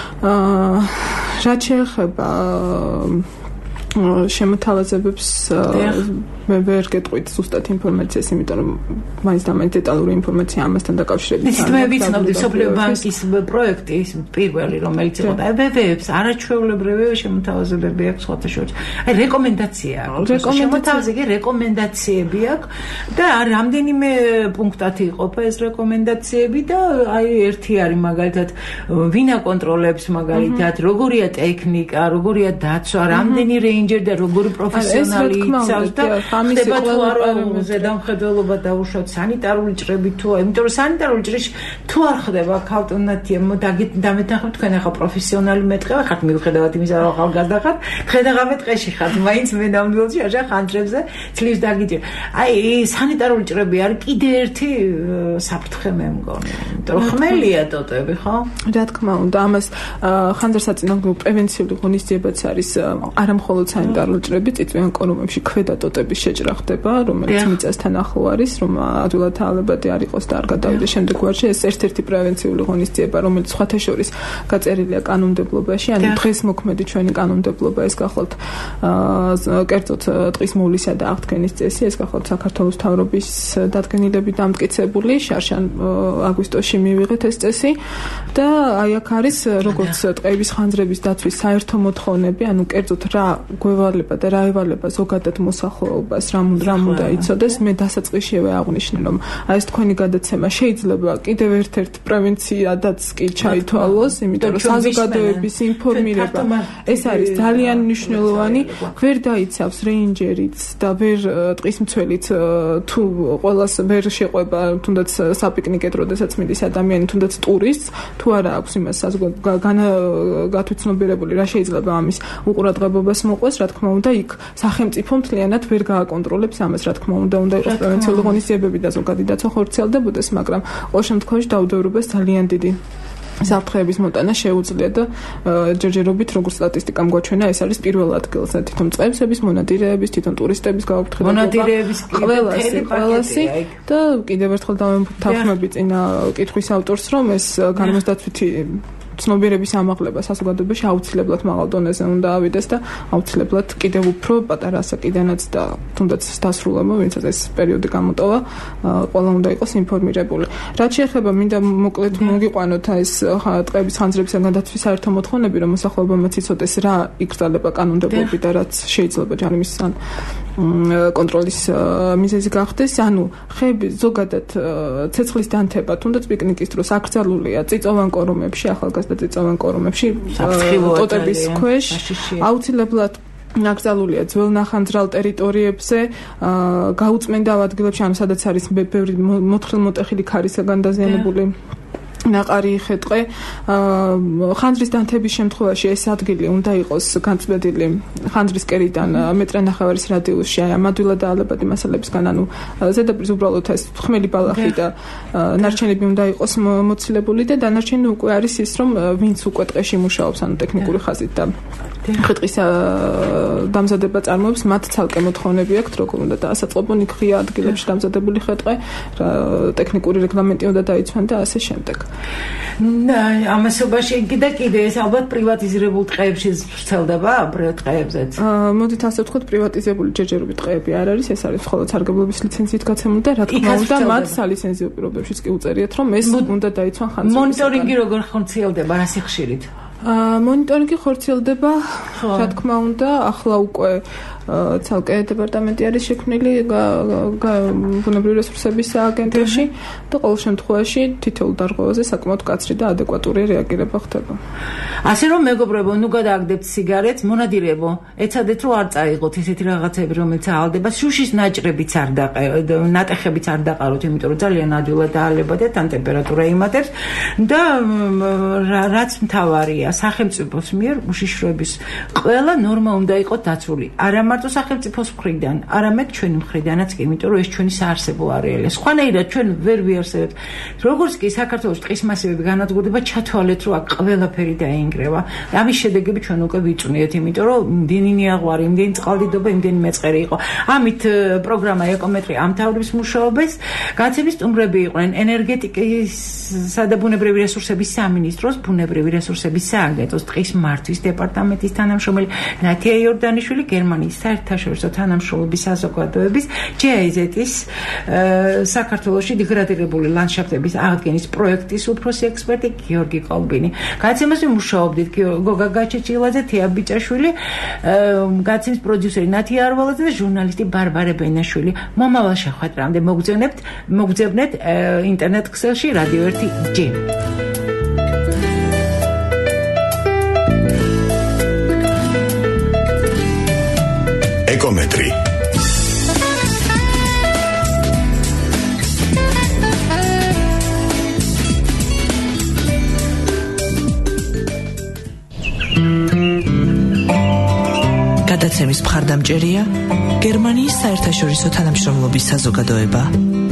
რაც შეეხება შემოთავაზებებს მე ვერ გეტყვით ზუსტად ინფორმაციას, იმიტომ რომ მაინც და მაინც დეტალური ინფორმაცია ამასთან დაკავშირებით. მე ვიცნობდი სოფლიო ბანკის პროექტი ის პირველი რომელიც იყო და ვვებს არაჩვეულებრივი შემოთავაზებები აქვს ხოთეშორის. აი რეკომენდაცია აქვს. შემოთავაზებები რეკომენდაციები აქვს და რამდენიმე პუნქტად იყოფა ეს რეკომენდაციები და აი ერთი არის მაგალითად ვინ აკონტროლებს მაგალითად როგორია ტექნიკა, როგორია დაცვა, რამდენი რეინჯერი და როგორი პროფესიონალი იცავს და ხდება თუ არა ზედამხედველობა დაუშვათ სანიტარული ჭრები თუ იმიტომ რომ სანიტარული ჭრიში თუ არ ხდება ქალტონათია დამეთანხმებით თქვენ ახლა პროფესიონალი მეტყვა ხართ მიუხედავად იმისა რომ ახალგაზრდა ხართ ხედავთ ტყეში ხართ მაინც მე ნამდვილად ახლა ხანძრებზე ცლის დაგიჭირ აი სანიტარული ჭრები არის კიდე ერთი საფრთხე მე მგონი იმიტომ რომ ხმელია ტოტები ხო რა თქმა უნდა ამას ხანძრსაწინააღმდეგო პრევენციული ღონისძიებაც არის არა მხოლოდ სანიტარული ჭრები წიწვიან კორომებში ქვედა ტოტების შეჭრა ხდება, რომელიც მიწასთან ახლო არის, რომ ადვილად აალებადი არ იყოს და არ გადავიდეს შემდეგ ვარში. ეს ერთ-ერთი პრევენციული ღონისძიება, რომელიც სხვათა შორის გაწერილია კანონმდებლობაში, ანუ დღეს მოქმედი ჩვენი კანონმდებლობა ეს გახლავთ კერძოდ ტყის მოვლისა და აღდგენის წესი, ეს გახლავთ საქართველოს მთავრობის დადგენილებით დამტკიცებული, შარშან აგვისტოში მივიღეთ ეს წესი და აი აქ არის როგორც ტყეების ხანძრების დაცვის საერთო მოთხოვნები, ანუ კერძოდ რა გვევალება და რა ევალება ზოგადად მოსახლეობას, რა უნდა იცოდეს. მე დასაწყისშივე აღვნიშნე, რომ აი ეს თქვენი გადაცემა შეიძლება კიდევ ერთ-ერთ პრევენციადაც კი ჩაითვალოს, იმიტომ რომ საზოგადოების ინფორმირება ეს არის ძალიან მნიშვნელოვანი. ვერ დაიცავს რეინჯერიც და ვერ ტყის მცველიც თუ ყველას ვერ შეყვება თუნდაც საპიკნიკეთ, როდესაც მიდის ადამიანი, თუნდაც ტურისტს, თუ არა აქვს იმას გათვითცნობიერებული, რა შეიძლება ამის უყურადღებობას მოყვეს, რა თქმა უნდა, იქ სახელმწიფო მთლიანად ვერ გააკონტროლებს ამას, რა თქმა უნდა, უნდა იყოს პრევენციული ღონისძიებები და ზოგადი დაცვა ხორციელდებოდეს, მაგრამ ყოველ შემთხვევაში დაუდევრობას ძალიან დიდი საფრთხეების მოტანა შეუძლია და ჯერჯერობით როგორც სტატისტიკამ გვაჩვენა, ეს არის პირველ ადგილზე თვითონ წვევების, მონადირეების, თვითონ ტურისტების გაუფრთხილება. მონადირეების ყველასი და კიდევ ერთხელ დავთანხმები წინა კითხვის ავტორს, რომ ეს გარემოსდაცვითი ცნობიერების ამაღლება საზოგადოებაში აუცილებლად მაღალ დონეზე უნდა ავიდეს და აუცილებლად კიდევ უფრო პატარა ასაკიდანაც და თუნდაც დასრულებმა, ვინცაც ეს პერიოდი გამოტოვა, ყველა უნდა იყოს ინფორმირებული. რაც შეეხება, მინდა მოკლედ მოგიყვანოთ ეს ტყეების ხანძრებისგან დაცვის საერთო მოთხოვნები, რომ მოსახლეობამაც იცოდეს რა იკრძალება კანონმდებლობით და რაც შეიძლება ჯარიმის ან კონტროლის მიზეზი გახდეს. ანუ ხეები ზოგადად ცეცხლის დანთება, თუნდაც პიკნიკის დროს აკრძალულია წიწოვან კორომებში, ახალგაზრდა წიწოვან კორომებში, ტოტების ქვეშ, აუცილებლად აკრძალულია ძველ ნახანძრალ ტერიტორიებზე, გაუწმენდავ ადგილებში, ანუ სადაც არის ბევრი მოთხილ-მოტეხილი ქარისაგან დაზიანებული ნაყარი იხეტყე. ხანძრის დანთების შემთხვევაში ეს ადგილი უნდა იყოს განწმენდილი ხანძრის კერიდან მეტრე ნახევარის რადიუსში, აი ამ ადვილად აალებადი მასალებისგან, ანუ ზედაპირს უბრალოდ ეს ხმელი ბალახი და ნარჩენები უნდა იყოს მოცილებული და დანარჩენი უკვე არის ის, რომ ვინც უკვე ტყეში მუშაობს, ანუ ტექნიკური ხაზით და ხე-ტყის დამზადება წარმოებს, მათ ცალკე მოთხოვნები აქვთ, როგორ უნდა დაასაწყობონ იქ ღია ადგილებში დამზადებული ხე-ტყე, ტექნიკური რეგლამენტი უნდა დაიცვან და ასე შემდეგ. ამასობაში კიდე ეს ალბათ პრივატიზირებულ ტყეებში ვრცელდება, ტყეებზეც. მოდით ასე ვთქვათ, პრივატიზებული ჯერჯერობით ტყეები არ არის, ეს არის მხოლოდ სარგებლობის ლიცენზიით გაცემული და რა თქმა უნდა, მათ სალიცენზიო პირობებშიც კი უწერიათ, რომ ეს უნდა დაიცვან ხანძრების. მონიტორინგი როგორ ხორციელდება, რა სიხშირით? მონიტორინგი ხორციელდება, რა თქმა უნდა, ახლა უკვე ცალკე დეპარტამენტი არის შექმნილი ბუნებრივი რესურსების სააგენტოში და ყოველ შემთხვევაში თითოეულ დარღვევაზე საკმაოდ კაცრი და ადეკვატური რეაგირება ხდება. ასე რომ მეგობრებო, ნუ გადააგდებთ სიგარეტს, მონადირეებო, ეცადეთ რომ არ წაიღოთ ესეთი რაღაცები, რომელიც აალდება, შუშის ნაჭრებიც არ ნატეხებიც არ დაყაროთ, იმიტომ რომ ძალიან ადვილად აალებადეთ, ან ტემპერატურა იმატებს და რაც მთავარია, სახელმწიფოს მიერ უშიშროების ყველა ნორმა უნდა იყოს დაცული. არა მარტო სახელმწიფოს მხრიდან, არამედ ჩვენი მხრიდანაც კი, იმიტომ რომ ეს ჩვენი საარსებო არეალია. სხვანაირად ჩვენ ვერ ვიარსებებთ. როგორც კი საქართველოს ტყის მასივები განადგურდება, ჩათვალეთ, რომ აქ ყველაფერი დაინგრევა. ამის შედეგები ჩვენ უკვე ვიწვნიეთ, იმიტომ რომ იმდენი ნიაღვარი, იმდენი წყალდიდობა, იმდენი მეწყერი იყო. ამით პროგრამა ეკომეტრი ამთავრებს მუშაობას. განათლების სტუმრები იყვნენ ენერგეტიკისა და ბუნებრივი რესურსების სამინისტროს ბუნებრივი რესურსების სააგენტოს ტყის მართვის დეპარტამენტის თანამშრომელი ნათია იორდანიშვილი, გერმანიის საერთაშორისო თანამშრომლობის საზოგადოების GIZ-ის საქართველოში დეგრადირებული ლანდშაფტების აღდგენის პროექტის უფროსი ექსპერტი გიორგი კოლბინი. გადაცემაზე მუშაობდით გოგა გაჩეჩილაძე, თეა ბიჭაშვილი, გადაცემის პროდიუსერი ნათია არვალაძე და ჟურნალისტი ბარბარე ბენაშვილი. მომავალ შეხვედრამდე მოგძებნეთ ინტერნეტ ქსელში რადიო 1 G. ეკომეტრი. გადაცემის მხარდამჭერია გერმანიის საერთაშორისო თანამშრომლობის საზოგადოება.